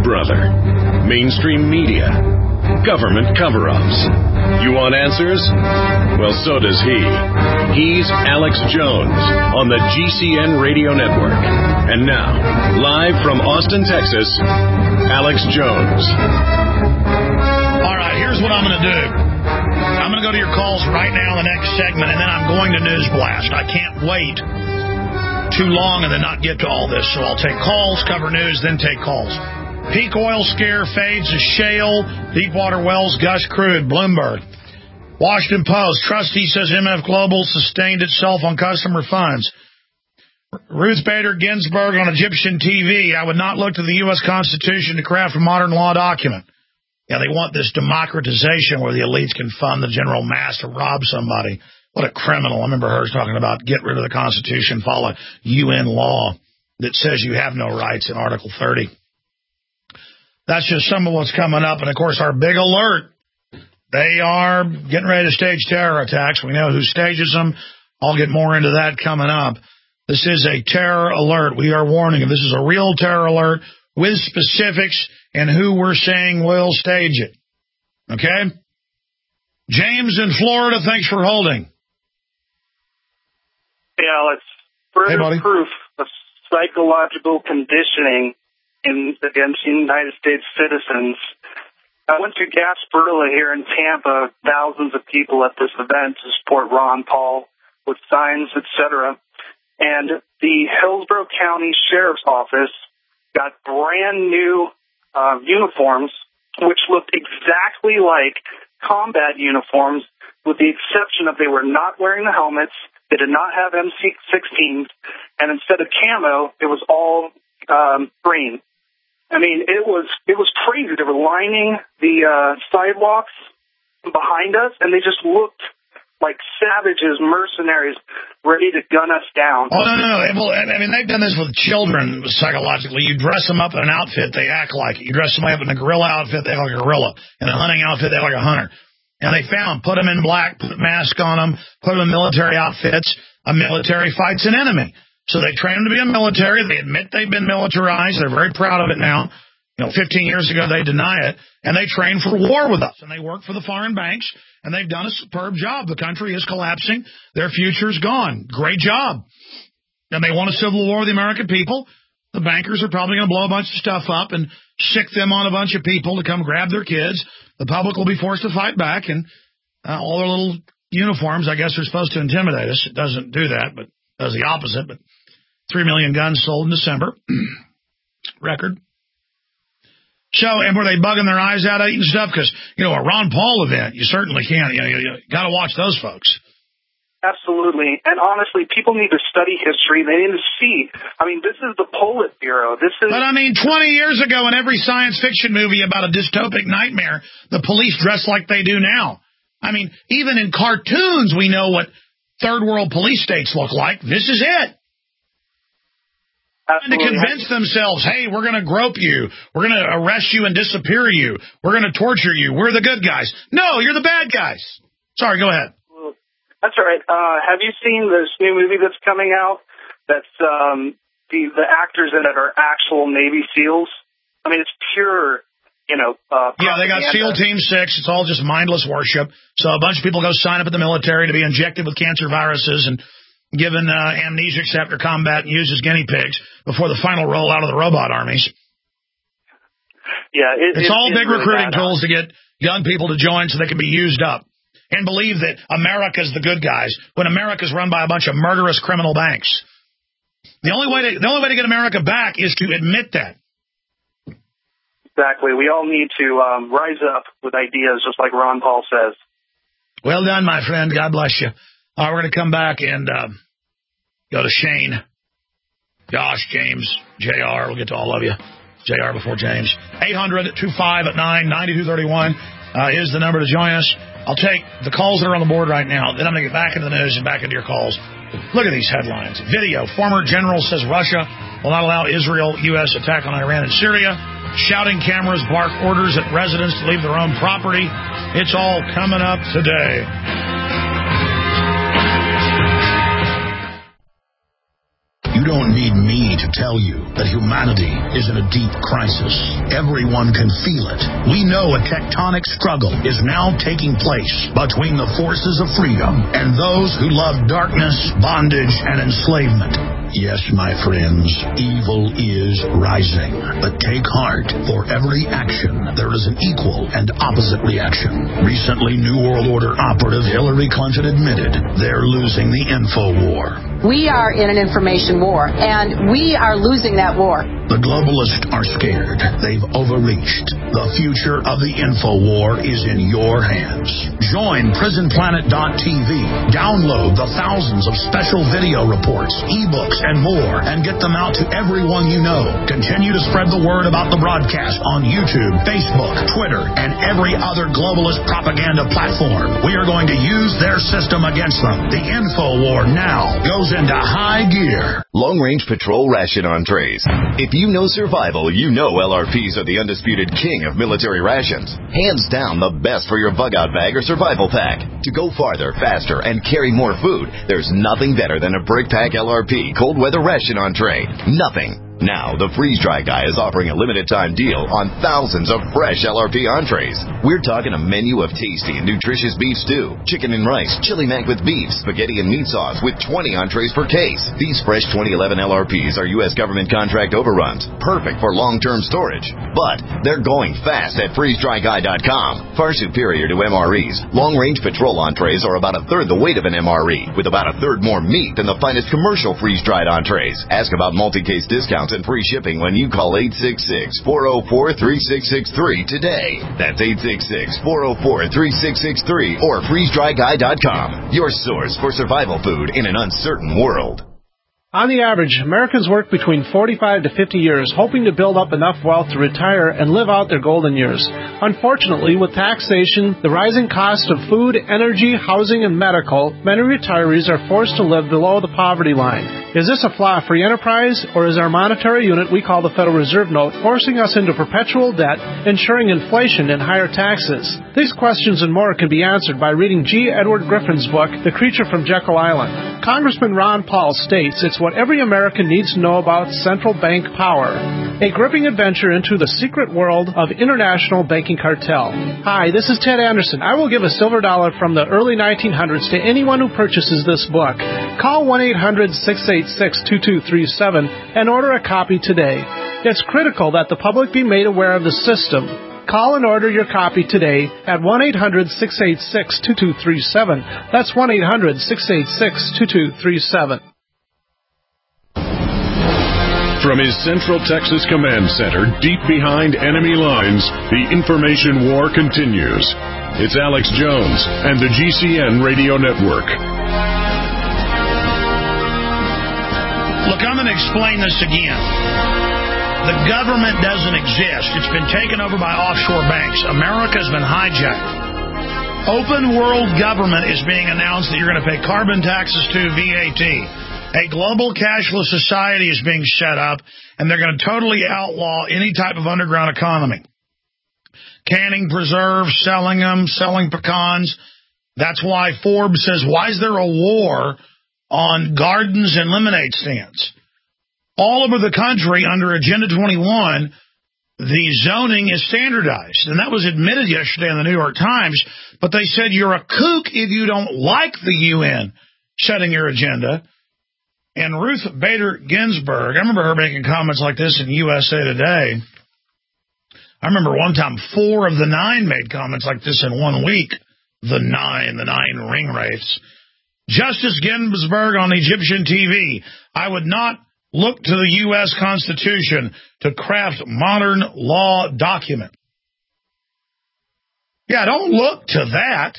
Big Brother, mainstream media, government cover-ups. You want answers? Well, so does he. He's Alex Jones on the GCN Radio Network. And now, live from Austin, Texas, Alex Jones. All right, here's what I'm going to do. I'm going to go to your calls right now in the next segment, and then I'm going to News Blast. I can't wait too long and then not get to all this. So I'll take calls, cover news, then take calls. Peak oil scare fades as shale, deepwater wells gush crude, Bloomberg. Washington Post, trustee says MF Global sustained itself on customer funds. Ruth Bader Ginsburg on Egyptian TV, I would not look to the U.S. Constitution to craft a modern law document. Yeah, they want this democratization where the elites can fund the general mass to rob somebody. What a criminal. I remember her talking about get rid of the Constitution, follow UN law that says you have no rights in Article 30. That's just some of what's coming up. And, of course, our big alert, they are getting ready to stage terror attacks. We know who stages them. I'll get more into that coming up. This is a terror alert. We are warning you. This is a real terror alert with specifics and who we're saying will stage it. Okay? James in Florida, thanks for holding. Hey, Alex. Further proof of psychological conditioning against United States citizens. I went to Gasparilla here in Tampa, thousands of people at this event to support Ron Paul with signs, etc. And the Hillsborough County Sheriff's Office got brand new uniforms, which looked exactly like combat uniforms, with the exception of they were not wearing the helmets. They did not have MC-16s, and instead of camo, it was all green. I mean, it was crazy. They were lining the sidewalks behind us, and they just looked like savages, mercenaries, ready to gun us down. Oh, no. Well, I mean, they've done this with children psychologically. You dress them up in an outfit, they act like it. You dress them up in a gorilla outfit, they act like a gorilla. In a hunting outfit, they act like a hunter. And they put them in black, put a mask on them, put them in military outfits. A military fights an enemy. So they train them to be a military. They admit they've been militarized. They're very proud of it now. 15 years ago, they deny it. And they train for war with us. And they work for the foreign banks. And they've done a superb job. The country is collapsing. Their future's gone. Great job. And they want a civil war with the American people. The bankers are probably going to blow a bunch of stuff up and sick them on a bunch of people to come grab their kids. The public will be forced to fight back. And all their little uniforms, I guess, are supposed to intimidate us. It doesn't do that, but does the opposite. But 3 million guns sold in December. Record. So, and were they bugging their eyes out eating stuff? Because, a Ron Paul event, you certainly can't. You got to watch those folks. Absolutely. And honestly, people need to study history. They need to see. I mean, this is the Politburo. But, 20 years ago in every science fiction movie about a dystopic nightmare, the police dress like they do now. I mean, even in cartoons, we know what third world police states look like. This is it. Absolutely. And to convince themselves, hey, we're going to grope you. We're going to arrest you and disappear you. We're going to torture you. We're the good guys. No, you're the bad guys. Sorry, go ahead. That's all right. Have you seen this new movie that's coming out? That's the actors in it are actual Navy SEALs. I mean, it's pure, yeah, they got SEAL Team 6. It's all just mindless worship. So a bunch of people go sign up at the military to be injected with cancer viruses and given amnesics after combat and used as guinea pigs before the final rollout of the robot armies. Yeah, it's all big really recruiting tools to get young people to join so they can be used up and believe that America's the good guys when America's run by a bunch of murderous criminal banks. The only way to get America back is to admit that. Exactly. We all need to rise up with ideas, just like Ron Paul says. Well done, my friend. God bless you. All right, we're going to come back and go to Shane, Josh, James, JR. We'll get to all of you. JR before James. 800-259-9231 is the number to join us. I'll take the calls that are on the board right now. Then I'm going to get back into the news and back into your calls. Look at these headlines. Video. Former general says Russia will not allow Israel-U.S. attack on Iran and Syria. Shouting cameras bark orders at residents to leave their own property. It's all coming up today. You don't need me to tell you that humanity is in a deep crisis. Everyone can feel it. We know a tectonic struggle is now taking place between the forces of freedom and those who love darkness, bondage, and enslavement. Yes, my friends, evil is rising. But take heart. For every action, there is an equal and opposite reaction. Recently, New World Order operative Hillary Clinton admitted they're losing the info war. We are in an information war, and we are losing that war. The globalists are scared. They've overreached. The future of the info war is in your hands. Join PrisonPlanet.tv. Download the thousands of special video reports, ebooks, and more, and get them out to everyone you know. Continue to spread the word about the broadcast on YouTube, Facebook, Twitter, and every other globalist propaganda platform. We are going to use their system against them. The info war now goes into high gear. Long-range patrol ration entrees. If you know survival, you know LRPs are the undisputed king of military rations. Hands down the best for your bug-out bag or survival pack. To go farther, faster, and carry more food, there's nothing better than a Brick Pack LRP cold weather ration entree. Nothing. Now, the Freeze Dry Guy is offering a limited-time deal on thousands of fresh LRP entrees. We're talking a menu of tasty and nutritious beef stew, chicken and rice, chili mac with beef, spaghetti and meat sauce with 20 entrees per case. These fresh 2011 LRPs are U.S. government contract overruns, perfect for long-term storage. But they're going fast at freezedryguy.com. Far superior to MREs, long-range patrol entrees are about a third the weight of an MRE, with about a third more meat than the finest commercial freeze-dried entrees. Ask about multi-case discounts and free shipping when you call 866-404-3663 today. That's 866-404-3663 or freezedryguy.com. Your source for survival food in an uncertain world. On the average, Americans work between 45 to 50 years, hoping to build up enough wealth to retire and live out their golden years. Unfortunately, with taxation, the rising cost of food, energy, housing, and medical, many retirees are forced to live below the poverty line. Is this a flaw free enterprise, or is our monetary unit we call the Federal Reserve Note forcing us into perpetual debt, ensuring inflation and higher taxes? These questions and more can be answered by reading G. Edward Griffin's book, The Creature from Jekyll Island. Congressman Ron Paul states it's what every American needs to know about central bank power. A gripping adventure into the secret world of international banking cartel. Hi, this is Ted Anderson. I will give a silver dollar from the early 1900s to anyone who purchases this book. Call 1-800-686-2237 and order a copy today. It's critical that the public be made aware of the system. Call and order your copy today at 1-800-686-2237. That's 1-800-686-2237. From his Central Texas Command Center, deep behind enemy lines, the information war continues. It's Alex Jones and the GCN Radio Network. Look, I'm going to explain this again. The government doesn't exist. It's been taken over by offshore banks. America's been hijacked. Open world government is being announced that you're going to pay carbon taxes to, VAT. A global cashless society is being set up, and they're going to totally outlaw any type of underground economy. Canning preserves, selling them, selling pecans. That's why Forbes says, why is there a war on gardens and lemonade stands? All over the country under Agenda 21, the zoning is standardized. And that was admitted yesterday in the New York Times. But they said you're a kook if you don't like the UN setting your agenda. And Ruth Bader Ginsburg, I remember her making comments like this in USA Today. I remember one time 4 of the 9 made comments like this in 1 week. The 9 ring wraiths. Justice Ginsburg on Egyptian TV. I would not look to the U.S. Constitution to craft modern law document. Yeah, don't look to that.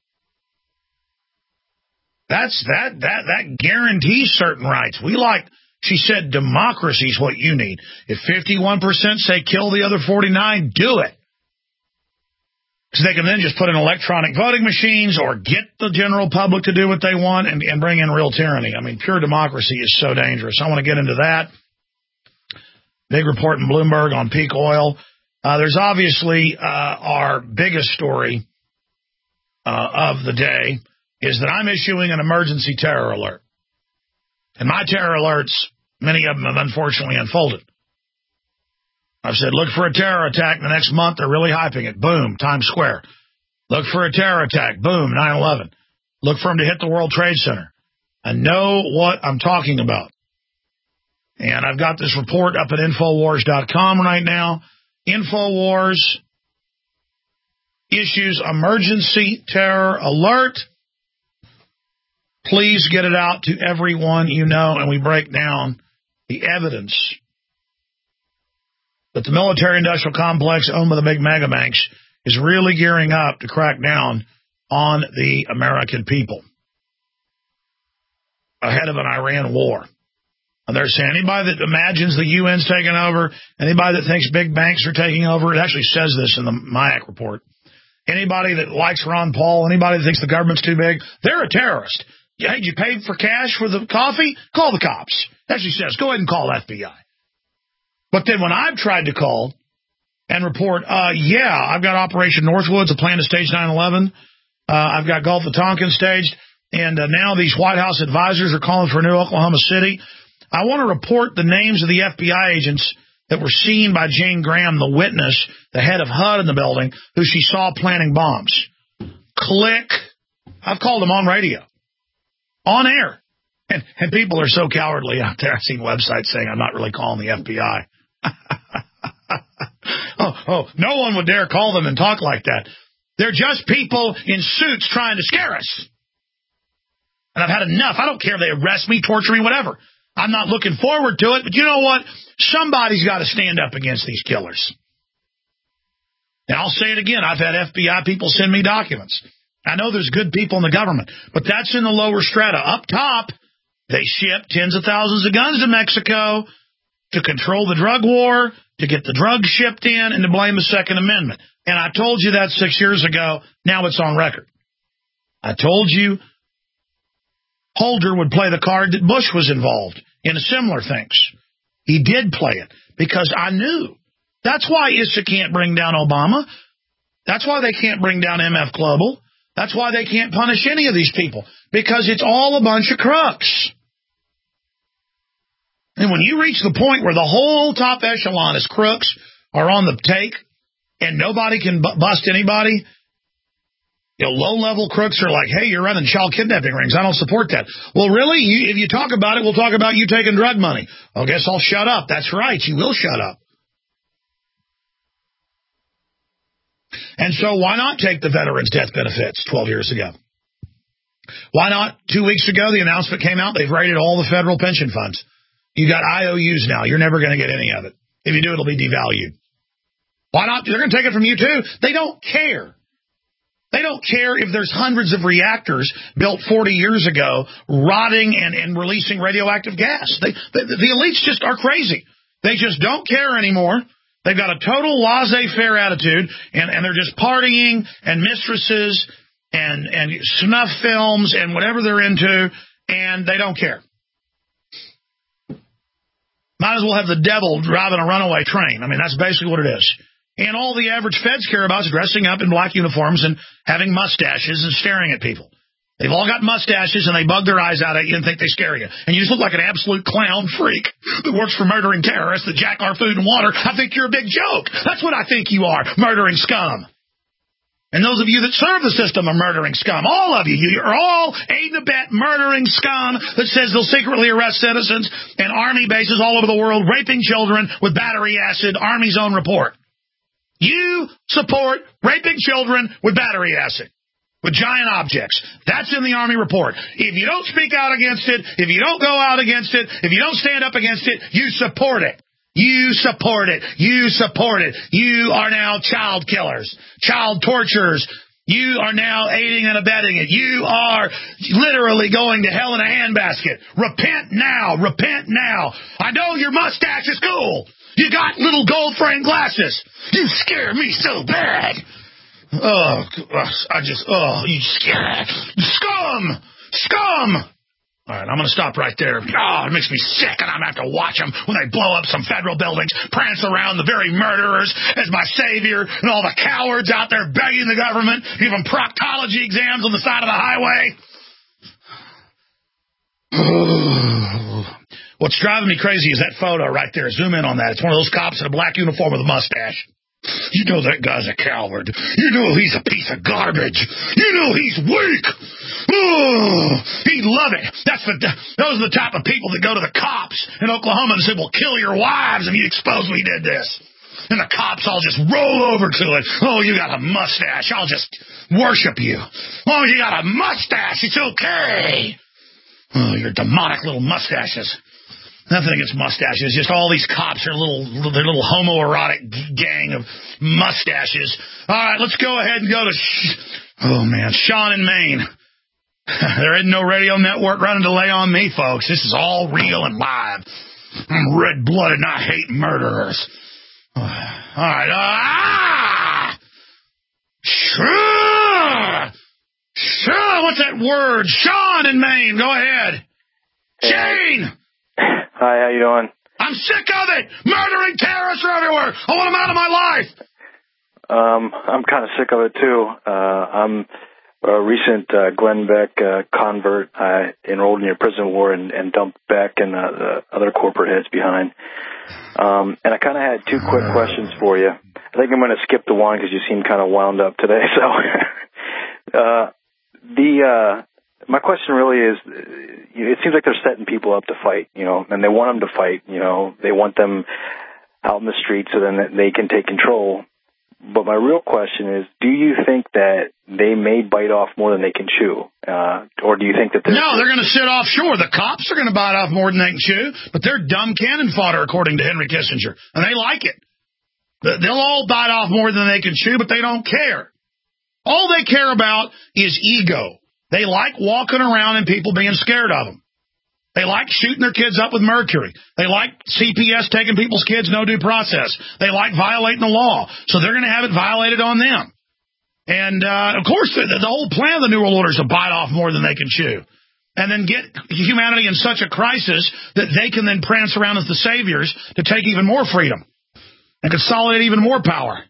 That guarantees certain rights. We like, she said, democracy is what you need. If 51% say kill the other 49, do it. Because they can then just put in electronic voting machines or get the general public to do what they want and bring in real tyranny. I mean, pure democracy is so dangerous. I want to get into that. Big report in Bloomberg on peak oil. There's obviously our biggest story of the day is that I'm issuing an emergency terror alert. And my terror alerts Many of them have unfortunately unfolded. I've said, look for a terror attack in the next month. They're really hyping it. Boom, Times Square. Look for a terror attack. Boom, 9/11. Look for them to hit the World Trade Center. I know what I'm talking about. And I've got this report up at Infowars.com right now. Infowars issues emergency terror alert. Please get it out to everyone you know, and we break down the evidence that the military-industrial complex owned by the big mega banks is really gearing up to crack down on the American people ahead of an Iran war. And they're saying anybody that imagines the UN's taking over, anybody that thinks big banks are taking over, it actually says this in the MIAC report. Anybody that likes Ron Paul, anybody that thinks the government's too big, they're a terrorist. Hey, did you pay for cash for the coffee? Call the cops. It actually says, go ahead and call FBI. But then when I've tried to call and report, I've got Operation Northwoods, a plan to stage 9/11. I've got Gulf of Tonkin staged. And now these White House advisors are calling for a new Oklahoma City. I want to report the names of the FBI agents that were seen by Jane Graham, the witness, the head of HUD in the building, who she saw planting bombs. Click. I've called them on radio. On air. And people are so cowardly out there. I've seen websites saying I'm not really calling the FBI. No one would dare call them and talk like that. They're just people in suits trying to scare us. And I've had enough. I don't care if they arrest me, torture me, whatever. I'm not looking forward to it, but you know what? Somebody's got to stand up against these killers. And I'll say it again. I've had FBI people send me documents. I know there's good people in the government, but that's in the lower strata. Up top, they ship tens of thousands of guns to Mexico to control the drug war, to get the drugs shipped in, and to blame the Second Amendment. And I told you that 6 years ago. Now it's on record. I told you Holder would play the card that Bush was involved in similar things. He did play it because I knew. That's why ISSA can't bring down Obama. That's why they can't bring down MF Global. That's why they can't punish any of these people, because it's all a bunch of crooks. And when you reach the point where the whole top echelon is crooks are on the take and nobody can bust anybody, low-level crooks are like, hey, you're running child kidnapping rings. I don't support that. Well, really? If you talk about it, we'll talk about you taking drug money. I guess I'll shut up. That's right. You will shut up. And so why not take the veterans' death benefits 12 years ago? Why not? 2 weeks ago, the announcement came out. They've raided all the federal pension funds. You got IOUs now. You're never going to get any of it. If you do, it'll be devalued. Why not? They're going to take it from you, too. They don't care. They don't care if there's hundreds of reactors built 40 years ago rotting and releasing radioactive gas. The elites just are crazy. They just don't care anymore. They've got a total laissez-faire attitude, and they're just partying and mistresses and snuff films and whatever they're into, and they don't care. Might as well have the devil driving a runaway train. I mean, that's basically what it is. And all the average feds care about is dressing up in black uniforms and having mustaches and staring at people. They've all got mustaches, and they bug their eyes out at you and think they scare you. And you just look like an absolute clown freak that works for murdering terrorists that jack our food and water. I think you're a big joke. That's what I think you are, murdering scum. And those of you that serve the system are murdering scum. All of you. You're all aid and abet murdering scum that says they'll secretly arrest citizens and army bases all over the world, raping children with battery acid, Army's own report. You support raping children with battery acid, with giant objects. That's in the Army report. If you don't speak out against it, if you don't go out against it, if you don't stand up against it, you support it. You support it. You support it. You are now child killers, child torturers. You are now aiding and abetting it. You are literally going to hell in a handbasket. Repent now. Repent now. I know your mustache is cool. You got little gold-framed glasses. You scare me so bad. You scare. Scum! Scum! All right, I'm going to stop right there. It makes me sick, and I'm going to have to watch them when they blow up some federal buildings, prance around the very murderers as my savior, and all the cowards out there begging the government, giving proctology exams on the side of the highway. What's driving me crazy is that photo right there. Zoom in on that. It's one of those cops in a black uniform with a mustache. You know that guy's a coward. You know he's a piece of garbage. You know he's weak. Oh, he'd love it. Those are the type of people that go to the cops in Oklahoma and say, "We'll kill your wives if you expose we did this." And the cops all just roll over to it. "Oh, you got a mustache. I'll just worship you. Oh, you got a mustache. It's okay. Oh, your demonic little mustaches." Nothing against mustaches. Just all these cops are they're little homoerotic gang of mustaches. All right, let's go ahead and go to Sean in Maine. There isn't no radio network running to lay on me, folks. This is all real and live. I'm red-blooded and I hate murderers. All right. Sure. What's that word? Sean in Maine. Go ahead. Shane. Hi, how you doing? I'm sick of it. Murdering terrorists are everywhere. I want them out of my life. I'm kind of sick of it, too. I'm a recent Glenn Beck convert. I enrolled in your prison war and dumped Beck and the other corporate heads behind. And I kind of had two quick questions for you. I think I'm going to skip the one because you seem kind of wound up today. So my question really is, it seems like they're setting people up to fight, and they want them to fight. They want them out in the streets so then they can take control. But my real question is, do you think that they may bite off more than they can chew? Or do you think that No, they're going to sit offshore. The cops are going to bite off more than they can chew, but they're dumb cannon fodder, according to Henry Kissinger, and they like it. They'll all bite off more than they can chew, but they don't care. All they care about is ego. They like walking around and people being scared of them. They like shooting their kids up with mercury. They like CPS taking people's kids, no due process. They like violating the law. So they're going to have it violated on them. And, of course, the whole plan of the New World Order is to bite off more than they can chew. And then get humanity in such a crisis that they can then prance around as the saviors to take even more freedom and consolidate even more power.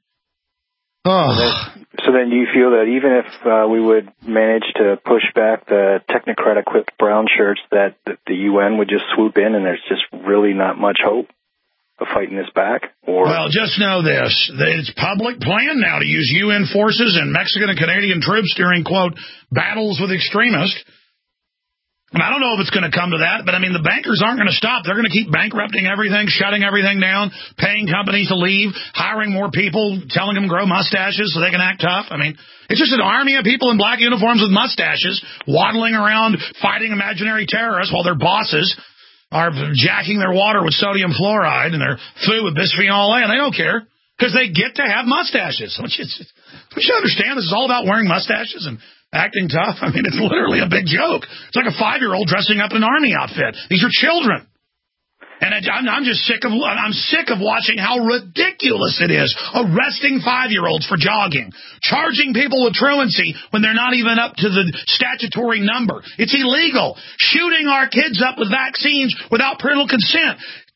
So then do you feel that even if we would manage to push back the technocrat-equipped brown shirts, that the UN would just swoop in and there's just really not much hope of fighting this back? Or Well, just know this. It's public plan now to use UN forces and Mexican and Canadian troops during, quote, battles with extremists. And I don't know if it's going to come to that, but, I mean, the bankers aren't going to stop. They're going to keep bankrupting everything, shutting everything down, paying companies to leave, hiring more people, telling them to grow mustaches so they can act tough. I mean, it's just an army of people in black uniforms with mustaches waddling around fighting imaginary terrorists while their bosses are jacking their water with sodium fluoride and their food with bisphenol A, and they don't care because they get to have mustaches. We should understand this is all about wearing mustaches and acting tough. I mean, it's literally a big joke. It's like a 5-year-old dressing up in an army outfit. These are children. And I'm just sick of watching how ridiculous it is arresting 5-year-olds for jogging, charging people with truancy when they're not even up to the statutory number. It's illegal. Shooting our kids up with vaccines without parental consent.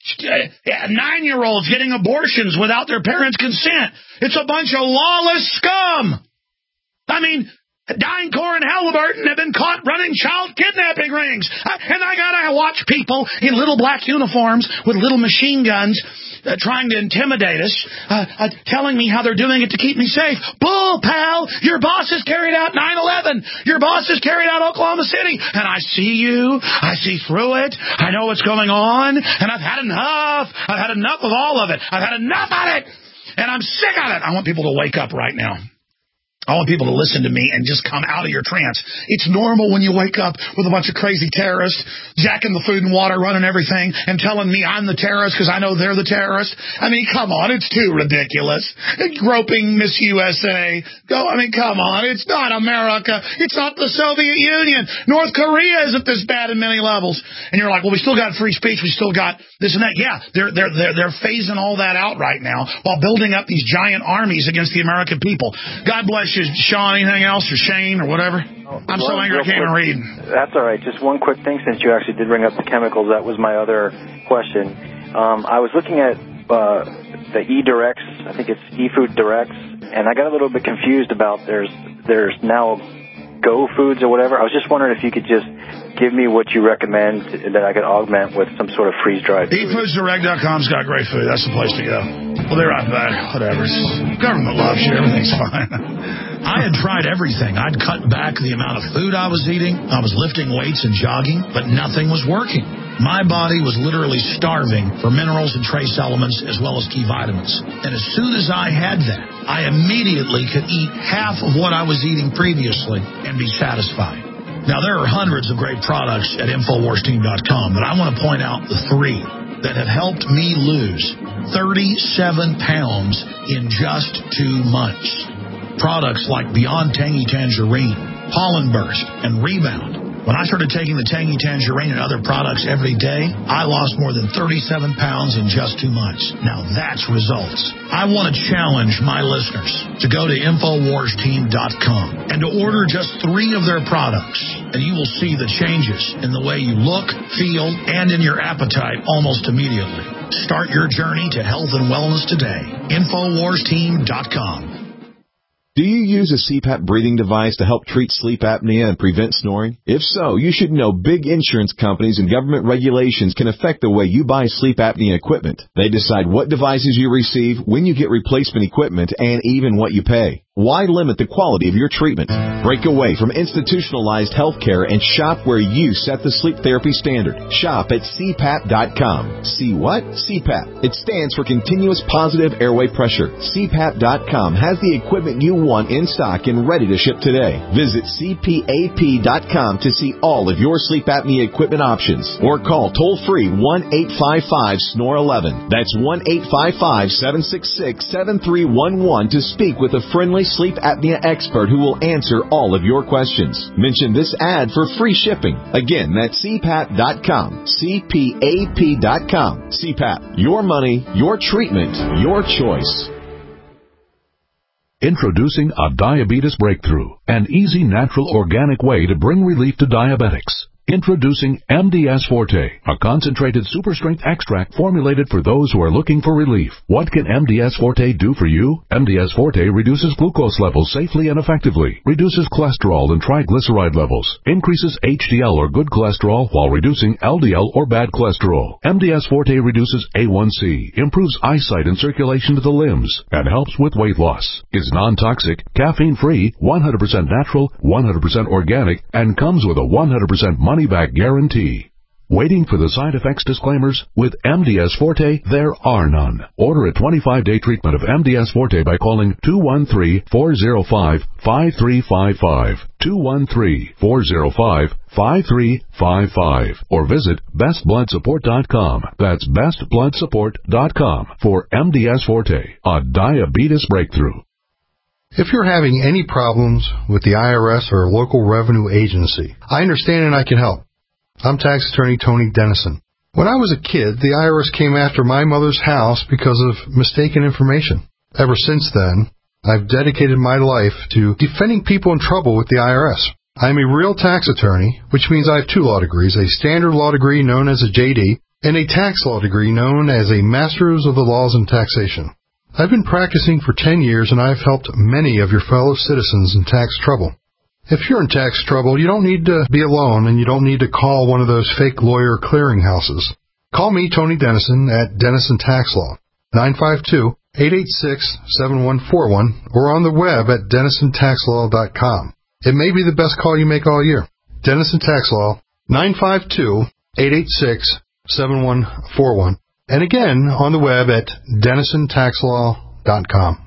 9-year-olds getting abortions without their parents' consent. It's a bunch of lawless scum. I mean, DynCorp and Halliburton have been caught running child kidnapping rings. And I gotta watch people in little black uniforms with little machine guns trying to intimidate us, telling me how they're doing it to keep me safe. Bull, pal, your boss has carried out 9/11. Your boss has carried out Oklahoma City. And I see you. I see through it. I know what's going on. And I've had enough. I've had enough of all of it. I've had enough of it. And I'm sick of it. I want people to wake up right now. I want people to listen to me and just come out of your trance. It's normal when you wake up with a bunch of crazy terrorists jacking the food and water, running everything, and telling me I'm the terrorist because I know they're the terrorist. I mean, come on, it's too ridiculous. Groping Miss USA. Come on, it's not America. It's not the Soviet Union. North Korea isn't this bad in many levels. And you're like, well, we still got free speech. We still got this and that. Yeah, they're phasing all that out right now while building up these giant armies against the American people. God bless you. Sean, anything else, or Shane, or whatever? I'm so angry I can't even read. That's all right. Just one quick thing, since you actually did bring up the chemicals. That was my other question. I was looking at the E-Directs. I think it's eFood Directs, and I got a little bit confused about there's now Go Foods or whatever. I was just wondering if you could just give me what you recommend that I could augment with some sort of freeze-dried food. Eatfoodsdirect.com's got great food. That's the place to go. We'll be right back. Whatever. Government loves you. Everything's fine. I had tried everything. I'd cut back the amount of food I was eating. I was lifting weights and jogging, but nothing was working. My body was literally starving for minerals and trace elements as well as key vitamins. And as soon as I had that, I immediately could eat half of what I was eating previously and be satisfied. Now, there are hundreds of great products at InfoWarsTeam.com, but I want to point out the 3 that have helped me lose 37 pounds in just 2 months. Products like Beyond Tangy Tangerine, Pollen Burst, and Rebound. When I started taking the Tangy Tangerine and other products every day, I lost more than 37 pounds in just 2 months. Now that's results. I want to challenge my listeners to go to InfoWarsTeam.com and to order just 3 of their products, and you will see the changes in the way you look, feel, and in your appetite almost immediately. Start your journey to health and wellness today. InfoWarsTeam.com. Do you use a CPAP breathing device to help treat sleep apnea and prevent snoring? If so, you should know big insurance companies and government regulations can affect the way you buy sleep apnea equipment. They decide what devices you receive, when you get replacement equipment, and even what you pay. Why limit the quality of your treatment? Break away from institutionalized health care and shop where you set the sleep therapy standard. Shop at CPAP.com. See what? CPAP. It stands for Continuous Positive Airway Pressure. CPAP.com has the equipment you want in stock and ready to ship today. Visit CPAP.com to see all of your sleep apnea equipment options or call toll-free 1-855-SNORE-11. That's 1-855-766-7311 to speak with a friendly sleep apnea expert who will answer all of your questions. Mention this ad for free shipping. Again, that's CPAP.com. CPAP.com. CPAP. Your money, your treatment, your choice. Introducing a diabetes breakthrough, an easy, natural, organic way to bring relief to diabetics. Introducing MDS Forte, a concentrated super-strength extract formulated for those who are looking for relief. What can MDS Forte do for you? MDS Forte reduces glucose levels safely and effectively, reduces cholesterol and triglyceride levels, increases HDL or good cholesterol while reducing LDL or bad cholesterol. MDS Forte reduces A1C, improves eyesight and circulation to the limbs, and helps with weight loss. Is non-toxic, caffeine-free, 100% natural, 100% organic, and comes with a 100% money-back guarantee. Waiting for the side effects disclaimers? With MDS Forte, there are none. Order a 25-day treatment of MDS Forte by calling 213-405-5355, 213-405-5355, or visit bestbloodsupport.com. That's bestbloodsupport.com for MDS Forte, a diabetes breakthrough. If you're having any problems with the IRS or a local revenue agency, I understand and I can help. I'm tax attorney Tony Dennison. When I was a kid, the IRS came after my mother's house because of mistaken information. Ever since then, I've dedicated my life to defending people in trouble with the IRS. I'm a real tax attorney, which means I have 2 law degrees, a standard law degree known as a JD, and a tax law degree known as a Master's of the Laws in Taxation. I've been practicing for 10 years, and I've helped many of your fellow citizens in tax trouble. If you're in tax trouble, you don't need to be alone, and you don't need to call one of those fake lawyer clearinghouses. Call me, Tony Dennison, at Dennison Tax Law, 952-886-7141, or on the web at DennisonTaxLaw.com. It may be the best call you make all year. Dennison Tax Law, 952-886-7141. And again, on the web at DennisonTaxLaw.com.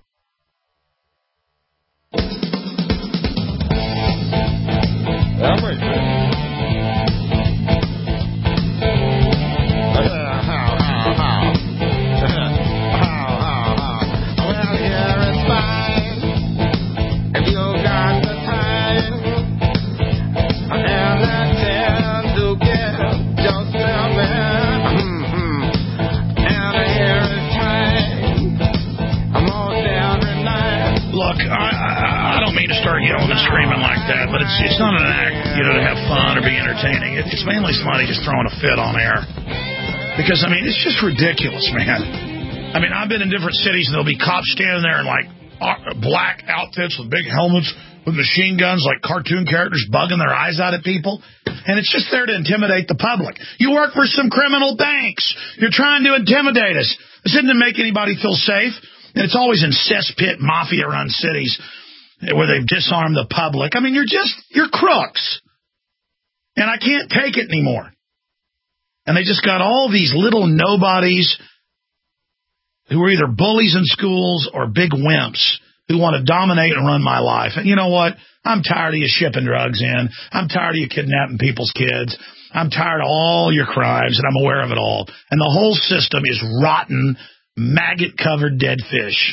Yelling and screaming like that, but it's not an act, to have fun or be entertaining. It's mainly somebody just throwing a fit on air. Because, it's just ridiculous, man. I've been in different cities, and there'll be cops standing there in, black outfits with big helmets, with machine guns like cartoon characters bugging their eyes out at people. And it's just there to intimidate the public. You work for some criminal banks. You're trying to intimidate us. This isn't to make anybody feel safe. And it's always in cesspit, mafia-run cities where they've disarmed the public. I mean, you're crooks. And I can't take it anymore. And they just got all these little nobodies who are either bullies in schools or big wimps who want to dominate and run my life. And you know what? I'm tired of you shipping drugs in. I'm tired of you kidnapping people's kids. I'm tired of all your crimes, and I'm aware of it all. And the whole system is rotten, maggot-covered dead fish.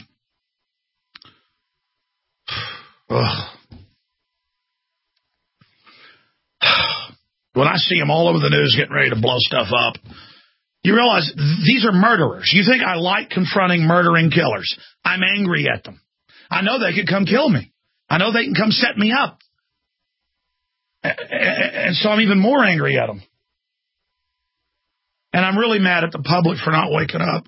Ugh. When I see them all over the news getting ready to blow stuff up, you realize these are murderers. You think I like confronting murdering killers. I'm angry at them. I know they could come kill me. I know they can come set me up. And so I'm even more angry at them. And I'm really mad at the public for not waking up.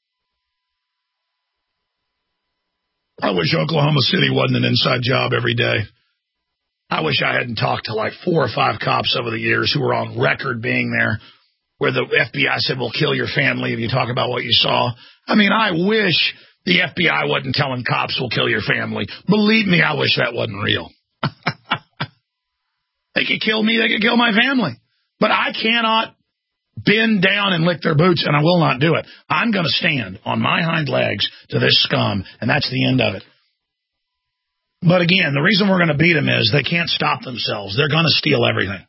I wish Oklahoma City wasn't an inside job every day. I wish I hadn't talked to like 4 or 5 cops over the years who were on record being there, where the FBI said, we'll kill your family if you talk about what you saw. I mean, I wish the FBI wasn't telling cops we'll kill your family. Believe me, I wish that wasn't real. They could kill me, they could kill my family. But I cannot bend down and lick their boots, and I will not do it. I'm going to stand on my hind legs to this scum, and that's the end of it. But again, the reason we're going to beat them is they can't stop themselves. They're going to steal everything.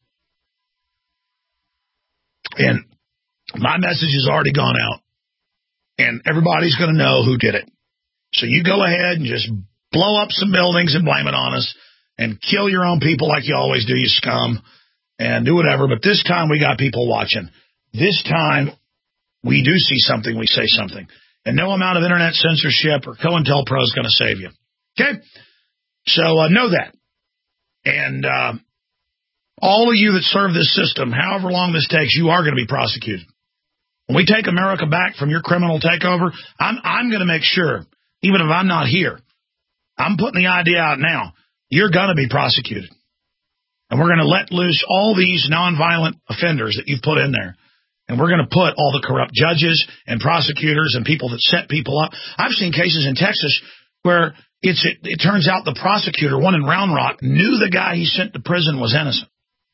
And my message has already gone out. And everybody's going to know who did it. So you go ahead and just blow up some buildings and blame it on us. And kill your own people like you always do, you scum. And do whatever. But this time we got people watching. This time we do see something, we say something. And no amount of internet censorship or COINTELPRO is going to save you. Okay? So know that. And all of you that serve this system, however long this takes, you are going to be prosecuted. When we take America back from your criminal takeover, I'm going to make sure, even if I'm not here, I'm putting the idea out now, you're going to be prosecuted. And we're going to let loose all these nonviolent offenders that you've put in there. And we're going to put all the corrupt judges and prosecutors and people that set people up. I've seen cases in Texas where it turns out the prosecutor, one in Round Rock, knew the guy he sent to prison was innocent.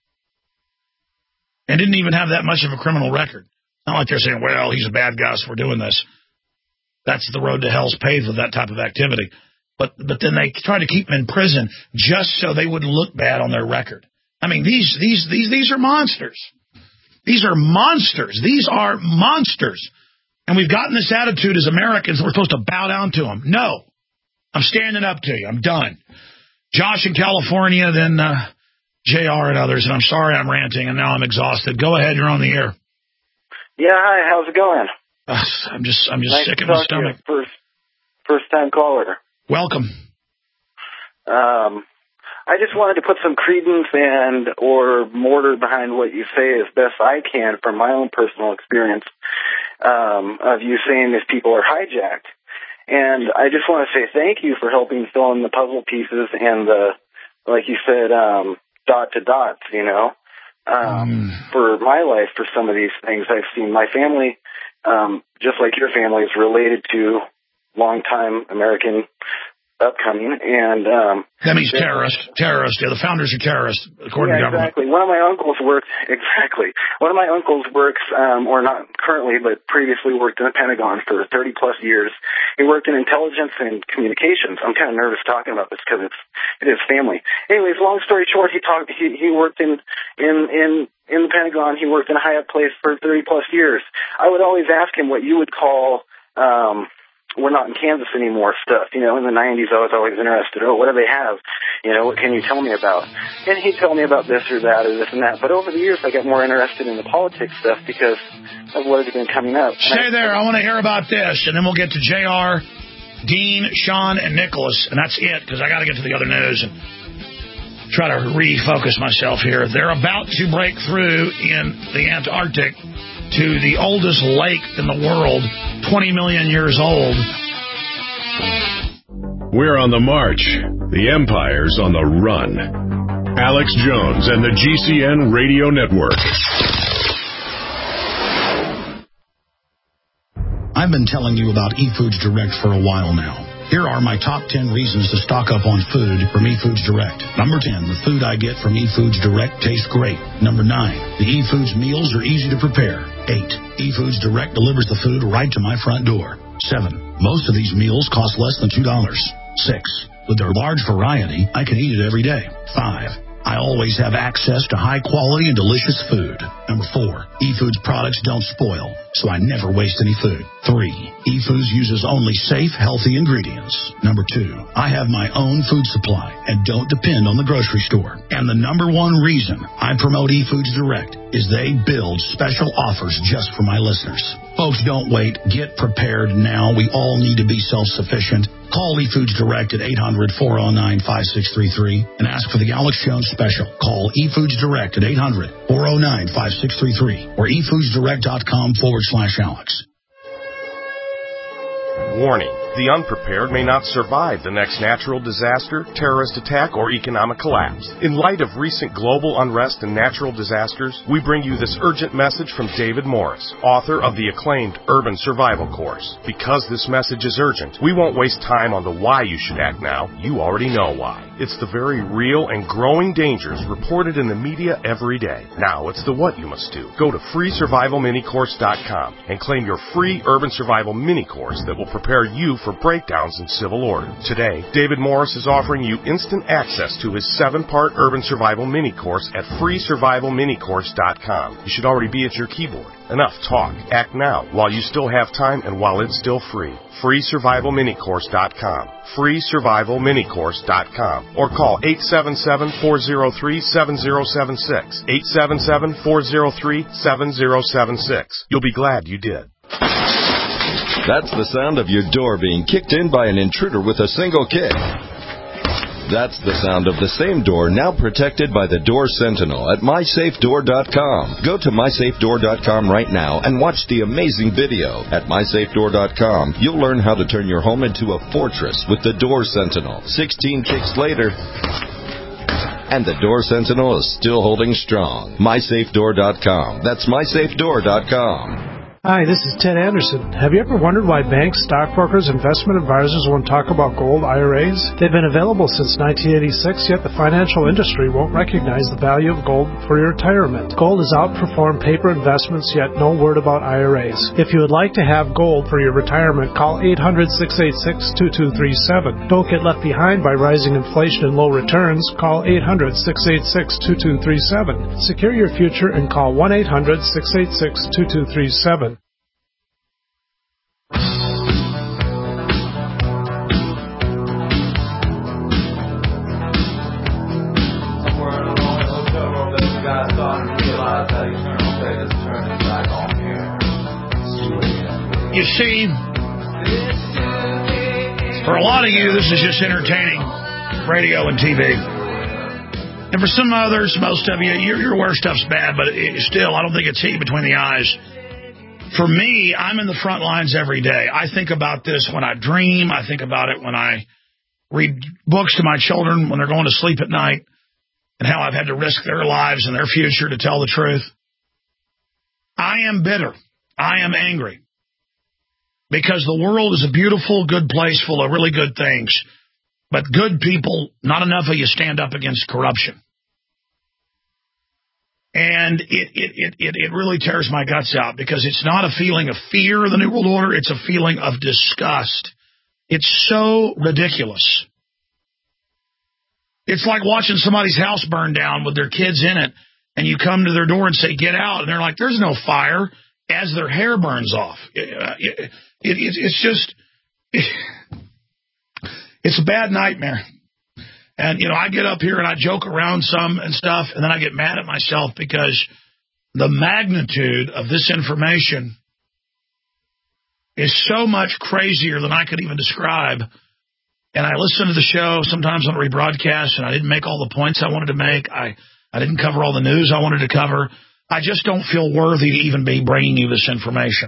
And didn't even have that much of a criminal record. Not like they're saying, well, he's a bad guy, so we're doing this. That's the road to hell's paved with that type of activity. But then they try to keep them in prison just so they wouldn't look bad on their record. I mean, these are monsters. These are monsters. These are monsters. And we've gotten this attitude as Americans, we're supposed to bow down to them. No. I'm standing up to you. I'm done. Josh in California, then JR and others. And I'm sorry I'm ranting, and now I'm exhausted. Go ahead. You're on the air. Yeah, hi. How's it going? I'm just nice sick in my stomach. First time caller. Welcome. I just wanted to put some credence and or mortar behind what you say as best I can from my own personal experience of you saying these people are hijacked. And I just want to say thank you for helping fill in the puzzle pieces and the, like you said, dot to dots, you know. For my life, for some of these things I've seen, my family, just like your family, is related to longtime American upcoming, and that means terrorist. Yeah, the founders are terrorists, according to government. Exactly. One of my uncles works, or not currently, but previously worked in the Pentagon for 30 plus years. He worked in intelligence and communications. I'm kind of nervous talking about this because it is family. Anyways, long story short, he worked in the Pentagon. He worked in a high up place for 30 plus years. I would always ask him what you would call we're not in Kansas anymore stuff. You know, in the 90s, I was always interested. Oh, what do they have? You know, what can you tell me about? And he'd tell me about this or that or this and that. But over the years, I got more interested in the politics stuff because of what has been coming up. Stay there. I want to hear about this, and then we'll get to JR, Dean, Sean, and Nicholas, and that's it, because I got to get to the other news and try to refocus myself here. They're about to break through in the Antarctic to the oldest lake in the world, 20 million years old. We're on the march. The empire's on the run. Alex Jones and the GCN Radio Network. I've been telling you about eFoods Direct for a while now. Here are my top 10 reasons to stock up on food from eFoods Direct. Number 10, the food I get from eFoods Direct tastes great. Number 9, the eFoods meals are easy to prepare. 8, eFoods Direct delivers the food right to my front door. 7, most of these meals cost less than $2. 6, with their large variety, I can eat it every day. 5, I always have access to high-quality and delicious food. Number 4, eFoods products don't spoil, so I never waste any food. 3, eFoods uses only safe, healthy ingredients. Number 2, I have my own food supply and don't depend on the grocery store. And the number one reason I promote eFoods Direct is they build special offers just for my listeners. Folks, don't wait. Get prepared now. We all need to be self-sufficient. Call eFoods Direct at 800-409-5633 and ask for the Alex Jones special. Call eFoods Direct at 800-409-5633 or efoodsdirect.com/Alex. Warning. The unprepared may not survive the next natural disaster, terrorist attack, or economic collapse. In light of recent global unrest and natural disasters, we bring you this urgent message from David Morris, author of the acclaimed Urban Survival Course. Because this message is urgent, we won't waste time on the why you should act now. You already know why. It's the very real and growing dangers reported in the media every day. Now it's the what you must do. Go to freesurvivalminicourse.com and claim your free Urban Survival Mini Course that will prepare you for breakdowns in civil order. Today, David Morris is offering you instant access to his 7-part Urban Survival Mini Course at freesurvivalminicourse.com. You should already be at your keyboard. Enough talk. Act now while you still have time and while it's still free. freesurvivalminicourse.com. freesurvivalminicourse.com or call 877-403-7076. 877-403-7076. You'll be glad you did. That's the sound of your door being kicked in by an intruder with a single kick. That's the sound of the same door now protected by the Door Sentinel at MySafeDoor.com. Go to MySafeDoor.com right now and watch the amazing video. At MySafeDoor.com, you'll learn how to turn your home into a fortress with the Door Sentinel. 16 kicks later, and the Door Sentinel is still holding strong. MySafeDoor.com. That's MySafeDoor.com. Hi, this is Ted Anderson. Have you ever wondered why banks, stockbrokers, investment advisors won't talk about gold IRAs? They've been available since 1986, yet the financial industry won't recognize the value of gold for your retirement. Gold has outperformed paper investments, yet no word about IRAs. If you would like to have gold for your retirement, call 800-686-2237. Don't get left behind by rising inflation and low returns. Call 800-686-2237. Secure your future and call 1-800-686-2237. You see, for a lot of you, this is just entertaining radio and TV. And for some others, most of you, your aware stuff's bad, but still, I don't think it's heat between the eyes. For me, I'm in the front lines every day. I think about this when I dream. I think about it when I read books to my children when they're going to sleep at night, and how I've had to risk their lives and their future to tell the truth. I am bitter. I am angry. Because the world is a beautiful, good place full of really good things. But good people, not enough of you stand up against corruption. And it really tears my guts out, because it's not a feeling of fear of the New World Order. It's a feeling of disgust. It's so ridiculous. It's like watching somebody's house burn down with their kids in it, and you come to their door and say, get out. And they're like, there's no fire, as their hair burns off. It's just, it's a bad nightmare. And, I get up here and I joke around some and stuff, and then I get mad at myself because the magnitude of this information is so much crazier than I could even describe. And I listen to the show sometimes on a rebroadcast, and I didn't make all the points I wanted to make. I didn't cover all the news I wanted to cover. I just don't feel worthy to even be bringing you this information.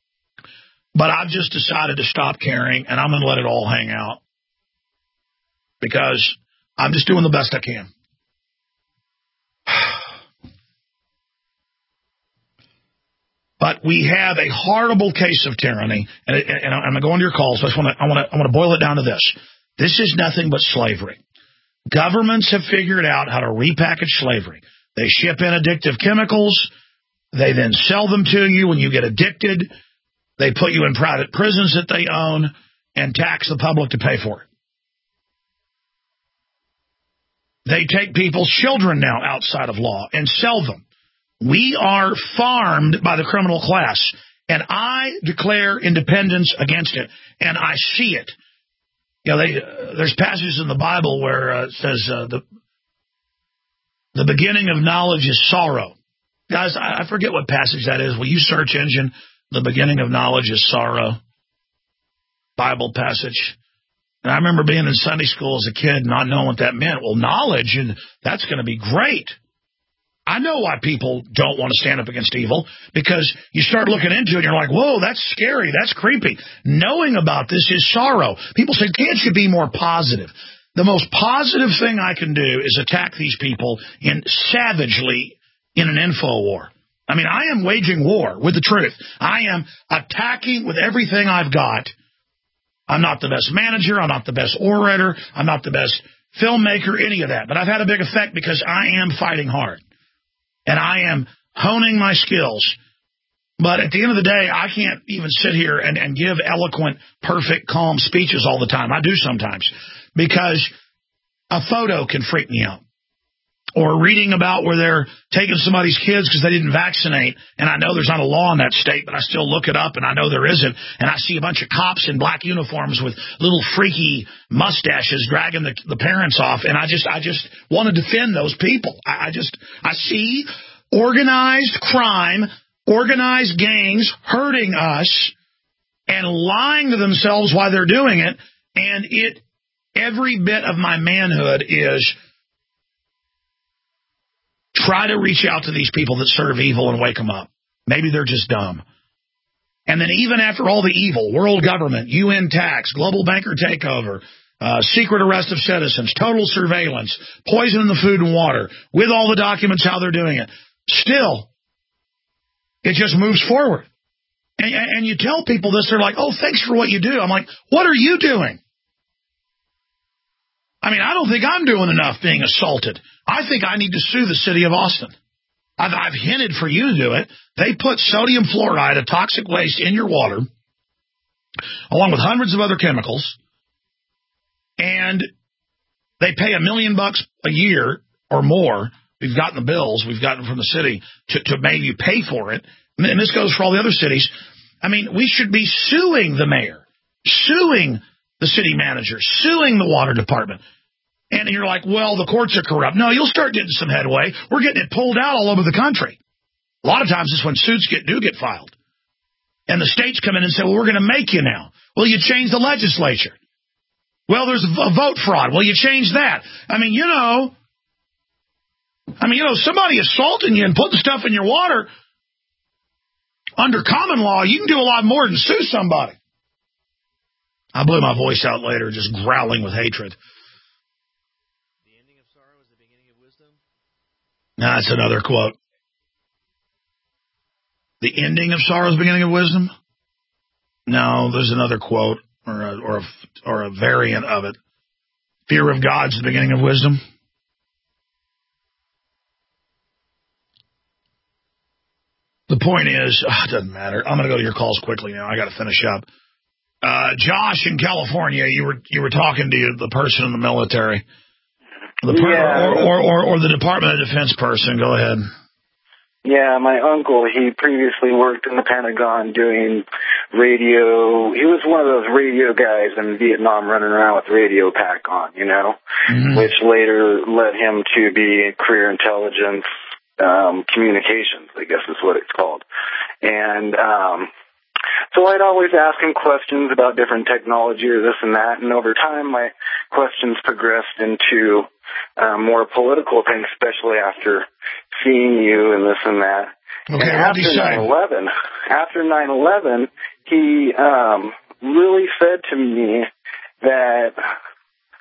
But I've just decided to stop caring, and I'm going to let it all hang out. because I'm just doing the best I can. But we have a horrible case of tyranny, and I'm going to go into your calls. So I want to boil it down to this. This is nothing but slavery. Governments have figured out how to repackage slavery. They ship in addictive chemicals. They then sell them to you when you get addicted. They put you in private prisons that they own and tax the public to pay for it. They take people's children now outside of law and sell them. We are farmed by the criminal class, and I declare independence against it, and I see it. You know, there's passages in the Bible where it says the beginning of knowledge is sorrow. Guys, I forget what passage that is. Will you search engine, the beginning of knowledge is sorrow, Bible passage? And I remember being in Sunday school as a kid, not knowing what that meant. Well, knowledge, and that's going to be great. I know why people don't want to stand up against evil, because you start looking into it and you're like, whoa, that's scary, that's creepy. Knowing about this is sorrow. People say, can't you be more positive? The most positive thing I can do is attack these people savagely in an info war. I mean, I am waging war with the truth. I am attacking with everything I've got. I'm not the best manager. I'm not the best orator. I'm not the best filmmaker, any of that. But I've had a big effect because I am fighting hard. And I am honing my skills. But at the end of the day, I can't even sit here and give eloquent, perfect, calm speeches all the time. I do sometimes. Because a photo can freak me out. Or reading about where they're taking somebody's kids because they didn't vaccinate. And I know there's not a law in that state, but I still look it up, and I know there isn't. And I see a bunch of cops in black uniforms with little freaky mustaches dragging the parents off. And I just want to defend those people. I see organized crime, organized gangs hurting us and lying to themselves while they're doing it. And every bit of my manhood is try to reach out to these people that serve evil and wake them up. Maybe they're just dumb. And then even after all the evil, world government, UN tax, global banker takeover, secret arrest of citizens, total surveillance, poison in the food and water, with all the documents how they're doing it, still, it just moves forward. And you tell people this, they're like, oh, thanks for what you do. I'm like, what are you doing? I mean, I don't think I'm doing enough being assaulted. I think I need to sue the city of Austin. I've hinted for you to do it. They put sodium fluoride, a toxic waste, in your water, along with hundreds of other chemicals, and they pay $1 million a year or more. We've gotten the bills. We've gotten from the city to maybe pay for it. And this goes for all the other cities. I mean, we should be suing the mayor, suing the city manager, suing the water department. And you're like, well, the courts are corrupt. No, you'll start getting some headway. We're getting it pulled out all over the country. A lot of times it's when suits do get filed. And the states come in and say, well, we're going to make you now. Well, you change the legislature. Well, there's a vote fraud. Well, you change that. I mean, somebody assaulting you and putting stuff in your water, under common law, you can do a lot more than sue somebody. I blew my voice out later, just growling with hatred. The ending of sorrow is the beginning of wisdom? No, that's another quote. The ending of sorrow is the beginning of wisdom? No, there's another quote or a variant of it. Fear of God is the beginning of wisdom. The point is, it doesn't matter. I'm going to go to your calls quickly now. I got to finish up. Josh in California, you were talking to the person in the military, or the Department of Defense person. Go ahead. Yeah, my uncle, he previously worked in the Pentagon doing radio. He was one of those radio guys in Vietnam running around with radio pack on, which later led him to be career intelligence communications, I guess is what it's called. And so I'd always ask him questions about different technology or this and that, and over time my questions progressed into more political things, especially after seeing you and this and that. Okay, and after 9/11, he really said to me that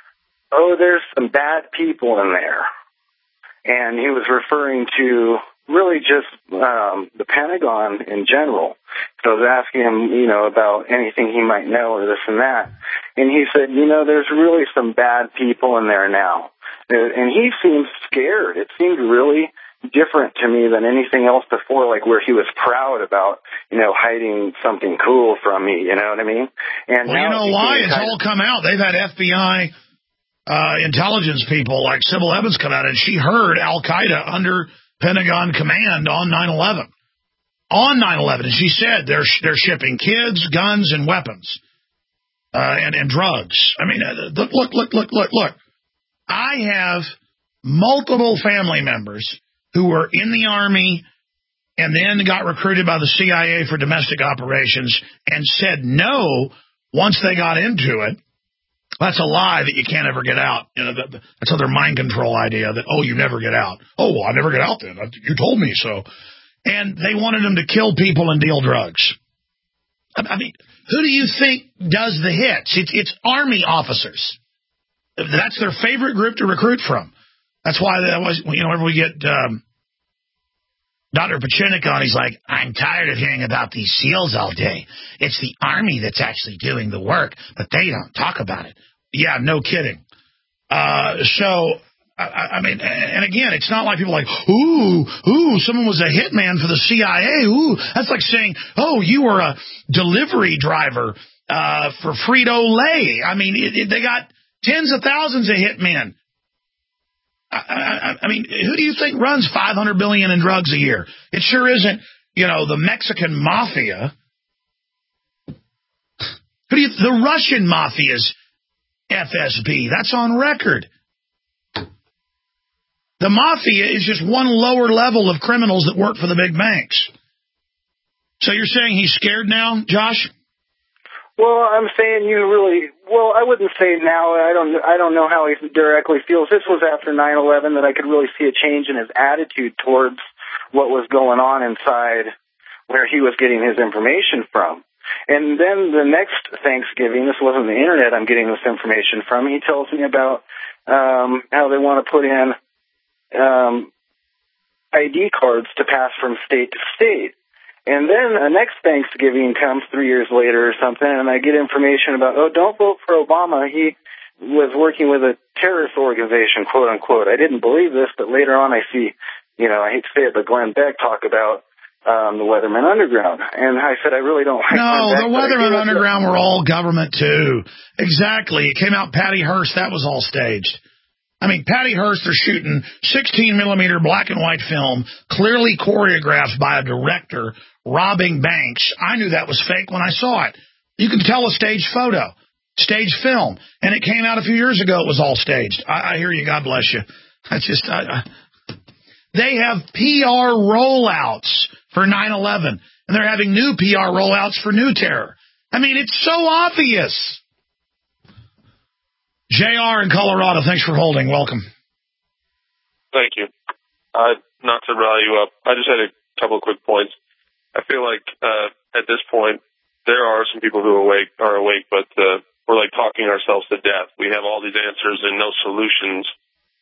oh, there's some bad people in there. And he was referring to really just the Pentagon in general. So I was asking him, about anything he might know or this and that. And he said, there's really some bad people in there now. And he seemed scared. It seemed really different to me than anything else before, like where he was proud about, hiding something cool from me, you know what I mean? And well, you know why? It's all come out. They've had FBI intelligence people like Sybil Evans come out, and she heard Al-Qaeda under Pentagon command on 9/11. On 9/11, and she said they're shipping kids, guns, and weapons, and drugs. I mean, look. I have multiple family members who were in the Army and then got recruited by the CIA for domestic operations and said no once they got into it. That's a lie that you can't ever get out. That's another mind control idea that, you never get out. Oh, well, I never get out then. You told me so. And they wanted them to kill people and deal drugs. I mean, who do you think does the hits? It's Army officers. That's their favorite group to recruit from. That's why whenever we get Dr. Pachinik on, he's like, I'm tired of hearing about these SEALs all day. It's the Army that's actually doing the work, but they don't talk about it. Yeah, no kidding. I mean, and again, it's not like people are like, ooh, someone was a hitman for the CIA. Ooh, that's like saying, you were a delivery driver for Frito-Lay. I mean, they got tens of thousands of hitmen. I mean, who do you think runs $500 billion in drugs a year? It sure isn't, the Mexican mafia. The Russian mafia's FSB. That's on record. The mafia is just one lower level of criminals that work for the big banks. So you're saying he's scared now, Josh? Well, I'm saying I wouldn't say now. I don't know how he directly feels. This was after 9/11 that I could really see a change in his attitude towards what was going on inside where he was getting his information from. And then the next Thanksgiving, this wasn't the internet I'm getting this information from, he tells me about how they want to put in ID cards to pass from state to state. And then the next Thanksgiving comes 3 years later or something, and I get information about, don't vote for Obama. He was working with a terrorist organization, quote unquote. I didn't believe this, but later on I see, I hate to say it, but Glenn Beck talk about the Weatherman Underground. And I said, I really don't like No, Beck, the Weatherman Underground were all government, too. Exactly. It came out Patty Hearst. That was all staged. I mean, Patty Hearst, they're shooting 16-millimeter black and white film, clearly choreographed by a director, robbing banks. I knew that was fake when I saw it. You can tell a staged photo, staged film. And it came out a few years ago. It was all staged. I hear you. God bless you. They have PR rollouts for 9/11, and they're having new PR rollouts for new terror. I mean, it's so obvious. JR in Colorado, thanks for holding. Welcome. Thank you. Not to rile you up, I just had a couple of quick points. I feel like at this point, there are some people who are awake, but we're like talking ourselves to death. We have all these answers and no solutions.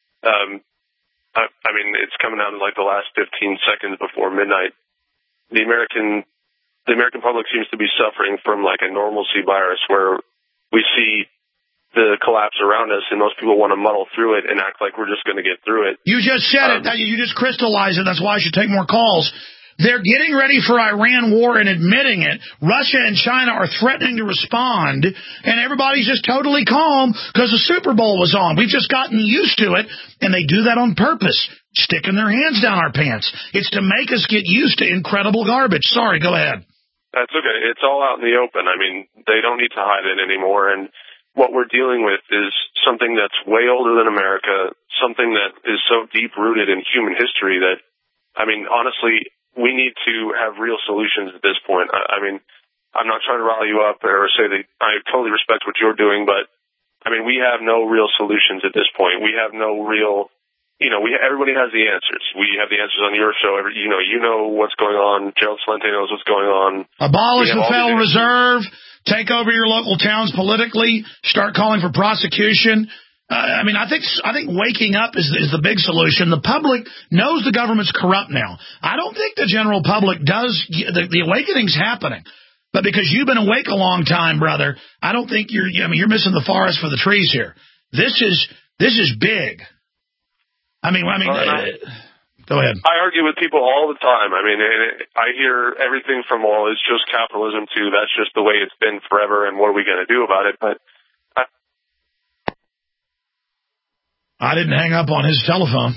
I mean, it's coming out in like the last 15 seconds before midnight. The American public seems to be suffering from like a normalcy virus where we see the collapse around us, and most people want to muddle through it and act like we're just going to get through it. You just said it. You just crystallized it. That's why I should take more calls. They're getting ready for Iran war and admitting it. Russia and China are threatening to respond, and everybody's just totally calm because the Super Bowl was on. We've just gotten used to it, and they do that on purpose, sticking their hands down our pants. It's to make us get used to incredible garbage. Sorry, go ahead. That's okay. It's all out in the open. I mean, they don't need to hide it anymore, and what we're dealing with is something that's way older than America, something that is so deep-rooted in human history that, I mean, honestly, we need to have real solutions at this point. I mean, I'm not trying to rile you up or say that I totally respect what you're doing, but, I mean, we have no real solutions at this point. We have no real, everybody has the answers. We have the answers on your show. You know what's going on. Gerald Celente knows what's going on. Abolish the Federal Reserve. Take over your local towns politically. Start calling for prosecution. I mean, I think waking up is the big solution. The public knows the government's corrupt now. I don't think the general public does. The awakening's happening. But because you've been awake a long time, brother, I don't think you're missing the forest for the trees here. This is big. I mean, go ahead. I argue with people all the time. I mean, I hear everything from, well, it's just capitalism to that's just the way it's been forever, and what are we going to do about it? But I didn't hang up on his telephone.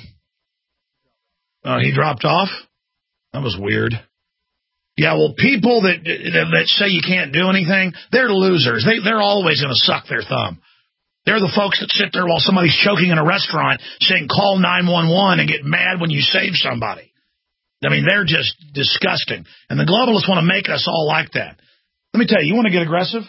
He dropped off? That was weird. Yeah, well, people that say you can't do anything, they're losers. They're always going to suck their thumb. They're the folks that sit there while somebody's choking in a restaurant saying, call 911 and get mad when you save somebody. I mean, they're just disgusting. And the globalists want to make us all like that. Let me tell you, you want to get aggressive?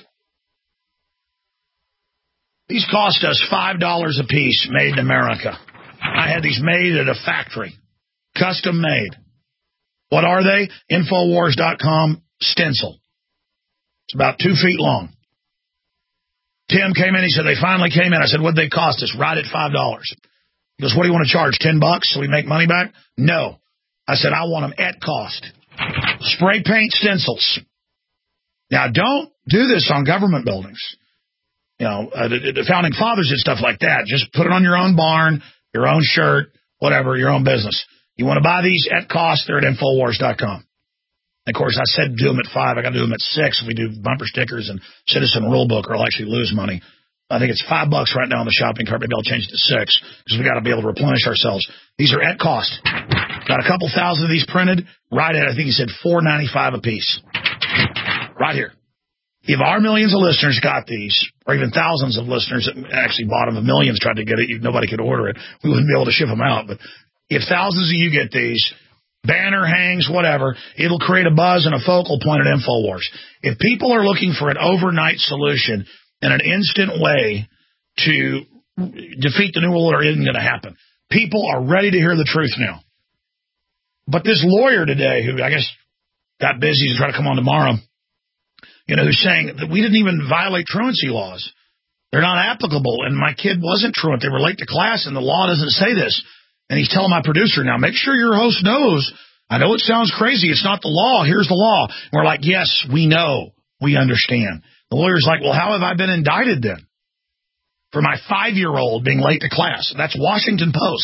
These cost us $5 a piece, made in America. I had these made at a factory, custom made. What are they? Infowars.com stencil. It's about 2 feet long. Tim came in. He said, they finally came in. I said, what'd they cost us? Right at $5. He goes, what do you want to charge, $10 so we make money back? No. I said, I want them at cost. Spray paint stencils. Now, don't do this on government buildings. You know, the Founding Fathers did stuff like that. Just put it on your own barn, your own shirt, whatever, your own business. You want to buy these at cost, they're at Infowars.com. Of course, I said do them at 5. I got to do them at 6 if we do bumper stickers and Citizen Rulebook, or I'll actually lose money. I think it's $5 right now on the shopping cart. Maybe I'll change it to 6 because we got to be able to replenish ourselves. These are at cost. Got a couple thousand of these printed. Right at, I think he said $4.95 a piece. Right here. If our millions of listeners got these, or even thousands of listeners that actually bought them, if millions tried to get it, nobody could order it. We wouldn't be able to ship them out. But if thousands of you get these, banner hangs, whatever, it'll create a buzz and a focal point at InfoWars. If people are looking for an overnight solution and an instant way to defeat the New World Order, isn't going to happen. People are ready to hear the truth now. But this lawyer today, who I guess got busy to try to come on tomorrow, who's saying that we didn't even violate truancy laws. They're not applicable, and my kid wasn't truant. They were late to class, and the law doesn't say this. And he's telling my producer, now, make sure your host knows. I know it sounds crazy. It's not the law. Here's the law. And we're like, yes, we know. We understand. The lawyer's like, well, how have I been indicted then? For my 5-year-old being late to class. That's Washington Post.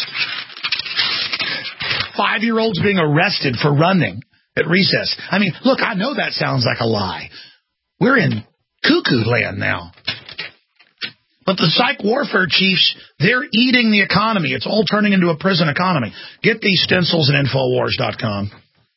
5-year-olds being arrested for running at recess. I mean, look, I know that sounds like a lie. We're in cuckoo land now. But the psych warfare chiefs, they're eating the economy. It's all turning into a prison economy. Get these stencils at Infowars.com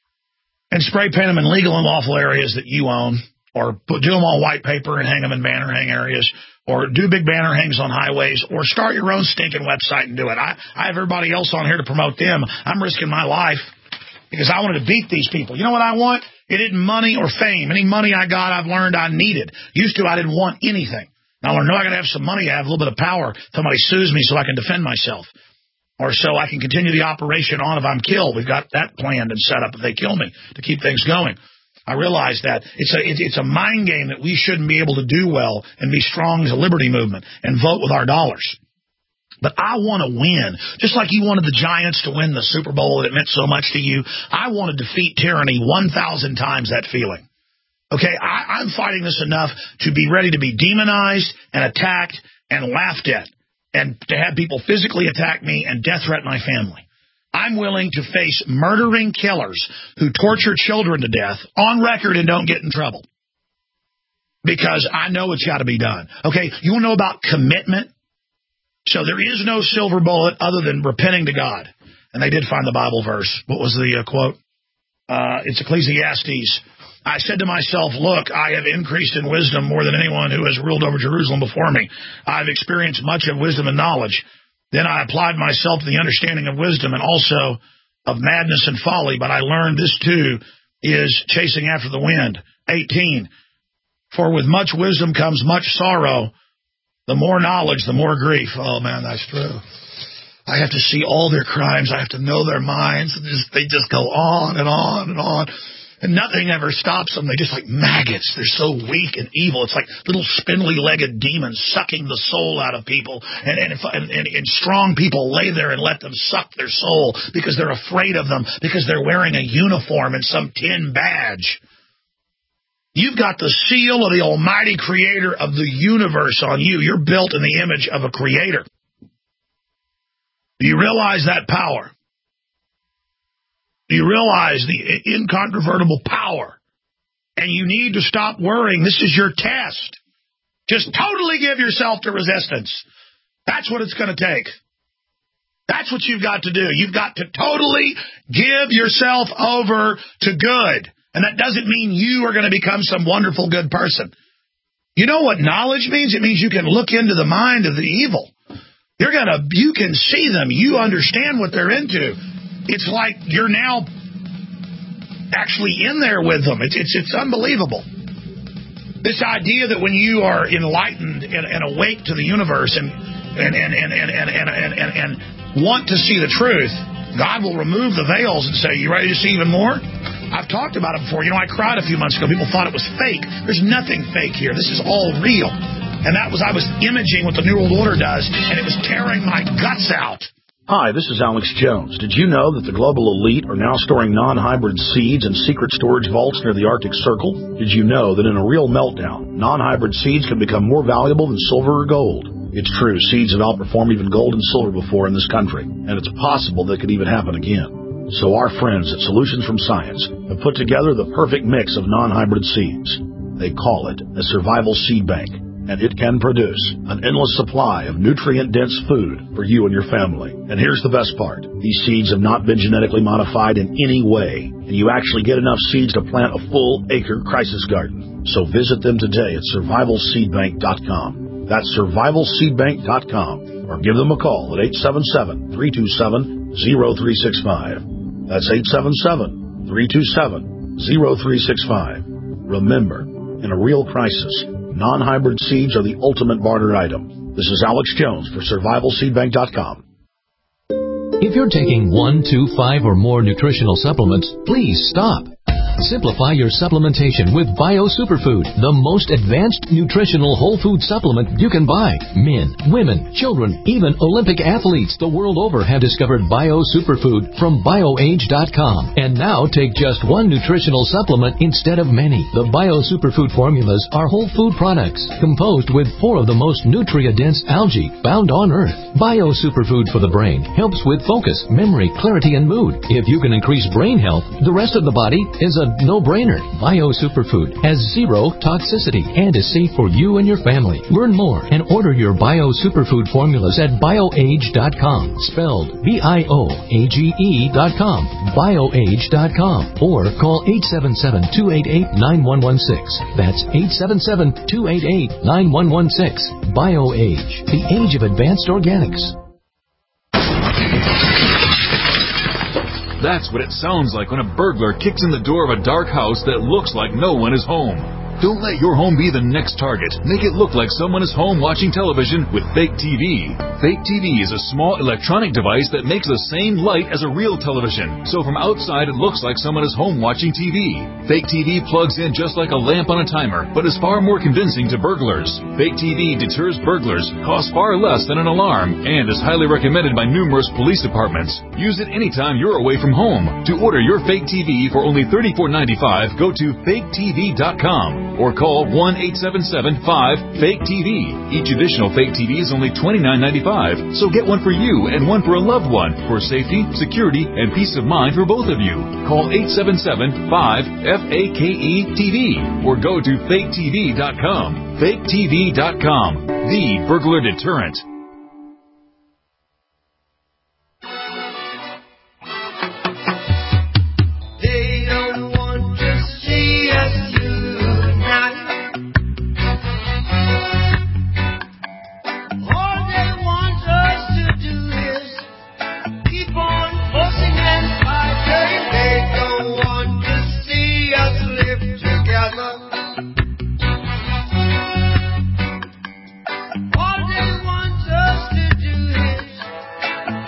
and spray paint them in legal and lawful areas that you own, or do them on white paper and hang them in banner hang areas, or do big banner hangs on highways, or start your own stinking website and do it. I have everybody else on here to promote them. I'm risking my life because I wanted to beat these people. You know what I want? It isn't money or fame. Any money I got, I've learned I needed. Used to, I didn't want anything. Now I learned, no, I got to have some money. I have a little bit of power. Somebody sues me so I can defend myself, or so I can continue the operation on if I'm killed. We've got that planned and set up if they kill me to keep things going. I realize that it's a mind game that we shouldn't be able to do well and be strong as a liberty movement and vote with our dollars. But I want to win. Just like you wanted the Giants to win the Super Bowl, it meant so much to you. I want to defeat tyranny 1,000 times that feeling. Okay, I'm fighting this enough to be ready to be demonized and attacked and laughed at, and to have people physically attack me and death threaten my family. I'm willing to face murdering killers who torture children to death on record and don't get in trouble. Because I know it's got to be done. Okay, you want to know about commitment? So there is no silver bullet other than repenting to God. And they did find the Bible verse. What was the quote? It's Ecclesiastes. I said to myself, look, I have increased in wisdom more than anyone who has ruled over Jerusalem before me. I've experienced much of wisdom and knowledge. Then I applied myself to the understanding of wisdom and also of madness and folly. But I learned this too is chasing after the wind. 18. For with much wisdom comes much sorrow. The more knowledge, the more grief. Oh, man, that's true. I have to see all their crimes. I have to know their minds. They just go on and on and on. And nothing ever stops them. They're just like maggots. They're so weak and evil. It's like little spindly-legged demons sucking the soul out of people. And strong people lay there and let them suck their soul because they're afraid of them, because they're wearing a uniform and some tin badge. You've got the seal of the Almighty Creator of the universe on you. You're built in the image of a Creator. Do you realize that power? Do you realize the incontrovertible power? And you need to stop worrying. This is your test. Just totally give yourself to resistance. That's what it's going to take. That's what you've got to do. You've got to totally give yourself over to good. And that doesn't mean you are going to become some wonderful good person. You know what knowledge means? It means you can look into the mind of the evil. You can see them. You understand what they're into. It's like you're now actually in there with them. It's unbelievable. This idea that when you are enlightened and awake to the universe and want to see the truth, God will remove the veils and say, "You ready to see even more?" I've talked about it before. I cried a few months ago. People thought it was fake. There's nothing fake here. This is all real. And I was imaging what the New World Order does, and it was tearing my guts out. Hi, this is Alex Jones. Did you know that the global elite are now storing non-hybrid seeds in secret storage vaults near the Arctic Circle? Did you know that in a real meltdown, non-hybrid seeds can become more valuable than silver or gold? It's true, seeds have outperformed even gold and silver before in this country, and it's possible that could even happen again. So our friends at Solutions from Science have put together the perfect mix of non-hybrid seeds. They call it a survival seed bank. And it can produce an endless supply of nutrient-dense food for you and your family. And here's the best part. These seeds have not been genetically modified in any way, and you actually get enough seeds to plant a full-acre crisis garden. So visit them today at survivalseedbank.com. That's survivalseedbank.com. Or give them a call at 877-327-0365. That's 877-327-0365. Remember, in a real crisis, non-hybrid seeds are the ultimate barter item. This is Alex Jones for survivalseedbank.com. If you're taking 1, 2, 5, or more nutritional supplements, please stop. Simplify your supplementation with Bio Superfood, the most advanced nutritional whole food supplement you can buy. Men, women, children, even Olympic athletes the world over have discovered Bio Superfood from BioAge.com. And now take just one nutritional supplement instead of many. The Bio Superfood formulas are whole food products composed with 4 of the most nutrient-dense algae found on Earth. Bio Superfood for the brain helps with focus, memory, clarity, and mood. If you can increase brain health, the rest of the body is a no-brainer. Bio Superfood has 0 toxicity and is safe for you and your family. Learn more and order your Bio Superfood formulas at BioAge.com, spelled BIOAGE.com, BioAge.com, or call 877-288-9116. That's 877-288-9116. BioAge, the age of advanced organics. That's what it sounds like when a burglar kicks in the door of a dark house that looks like no one is home. Don't let your home be the next target. Make it look like someone is home watching television with Fake TV. Fake TV is a small electronic device that makes the same light as a real television. So from outside, it looks like someone is home watching TV. Fake TV plugs in just like a lamp on a timer, but is far more convincing to burglars. Fake TV deters burglars, costs far less than an alarm, and is highly recommended by numerous police departments. Use it anytime you're away from home. To order your Fake TV for only $34.95, go to faketv.com. Or call 1-877-5-FAKE-TV. Each additional Fake TV is only $29.95, so get one for you and one for a loved one for safety, security, and peace of mind for both of you. Call 877-5-FAKE-TV or go to faketv.com. FakeTV.com, the burglar deterrent.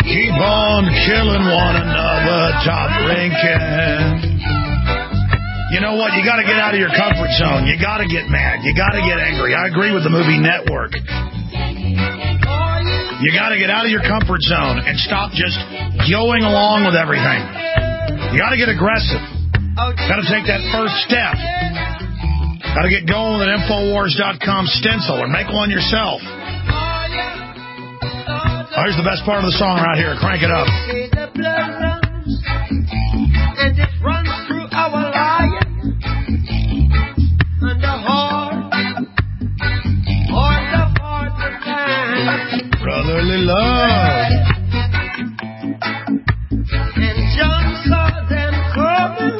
Killing one another, top ranking. You know what? You got to get out of your comfort zone. You got to get mad. You got to get angry. I agree with the movie Network. You got to get out of your comfort zone and stop just going along with everything. You got to get aggressive. Got to take that first step. Got to get going with an Infowars.com stencil or make one yourself. Oh, here's the best part of the song right here. Crank it up. And it runs through our life and the heart of time. Brotherly love. And John saw them coming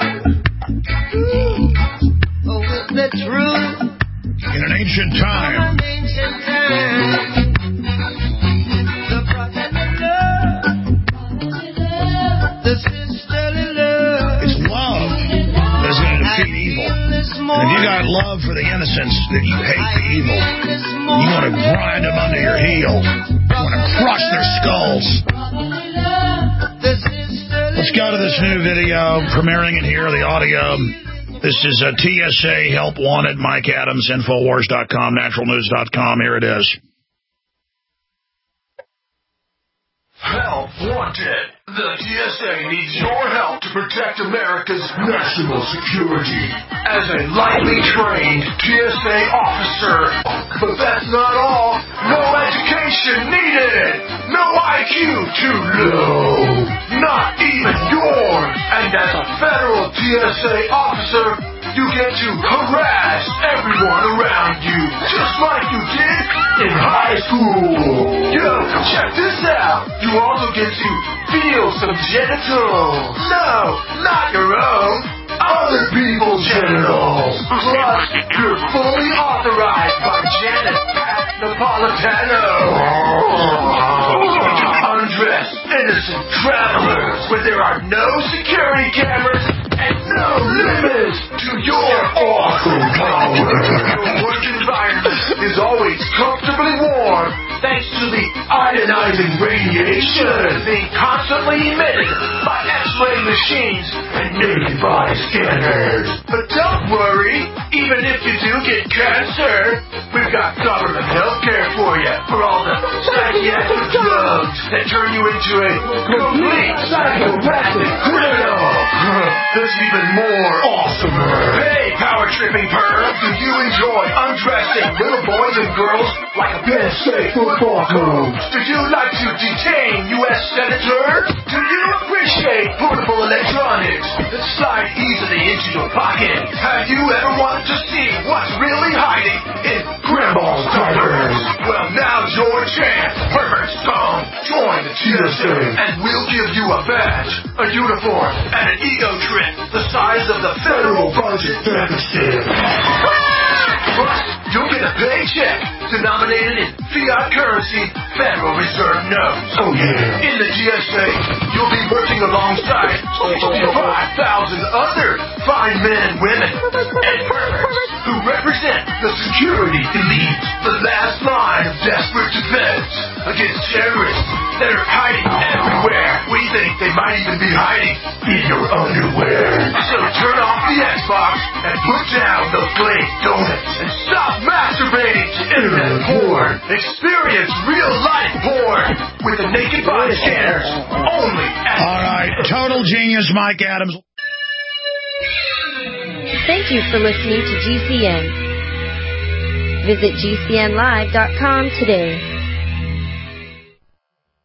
with the truth in an ancient time. The brotherly love, the sisterly love. It's love that's going to defeat evil. And if you got love for the innocents, then you hate the evil. You want to grind them under your heel. You want to crush their skulls. Let's go to this new video, premiering it here, the audio. This is a TSA Help Wanted, Mike Adams, Infowars.com, naturalnews.com. Here it is. Help Wanted. The TSA needs your help to protect America's national security. As a lightly trained TSA officer, but that's not all. No education needed. No IQ too low. Not even yours. And as a federal TSA officer, you get to harass everyone around you, just like you did in high school. Yo, check this out. You also get to feel some genitals. No, not your own. Other people's genitals. Plus, you're fully authorized by Janet Napolitano. Undress innocent travelers where there are no security cameras and no limits to your awesome power. Your work environment is always comfortably warm thanks to the ionizing radiation being constantly emitted by X-ray machines and naked body scanners. But don't worry, even if you do get cancer, we've got government health care for you for all the psychiatric drugs that turn you into a complete psychopathic criminal. That's even more awesomer. Hey, power-tripping perv, do you enjoy undressing little boys and girls like a Penn State football coach? Do you like to detain U.S. senators? Do you appreciate portable electronics that slide easily into your pocket? Have you ever wanted to see what's really hiding in grandma's diapers? Well, now's your chance. Perverts, come join the TSA, and we'll give you a badge, a uniform, and an ego trip the size of the federal budget deficit. Plus, you'll get a paycheck denominated in fiat currency, Federal Reserve notes. Oh, yeah. In the TSA, you'll be working alongside 65,000 other fine men and women and perverts who represent the security elite, the last line of desperate defense against terrorists that are hiding everywhere. We think they might even be hiding in your underwear. So turn off the Xbox and put down those glazed donuts and stop masturbating to internet porn. Experience real-life porn with the naked body scanners only at... All right, total genius Mike Adams. Thank you for listening to GCN. Visit GCNlive.com today.